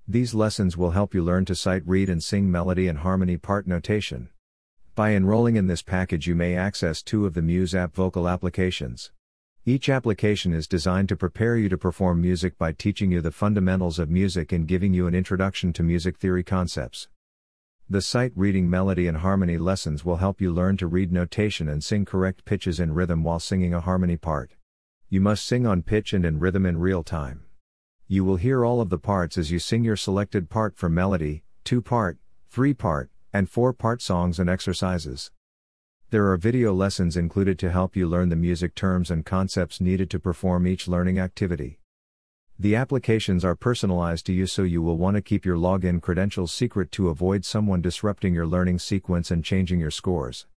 These lessons will help you learn to sight read and sing melody and harmony part notation. By enrolling in this package, you may access 2 of the Muse app vocal applications. Each application is designed to prepare you to perform music by teaching you the fundamentals of music and giving you an introduction to music theory concepts. The sight reading melody and harmony lessons will help you learn to read notation and sing correct pitches and rhythm while singing a harmony part. You must sing on pitch and in rhythm in real time. You will hear all of the parts as you sing your selected part for melody, 2-part, 3-part, and 4-part songs and exercises. There are video lessons included to help you learn the music terms and concepts needed to perform each learning activity. The applications are personalized to you, so you will want to keep your login credentials secret to avoid someone disrupting your learning sequence and changing your scores.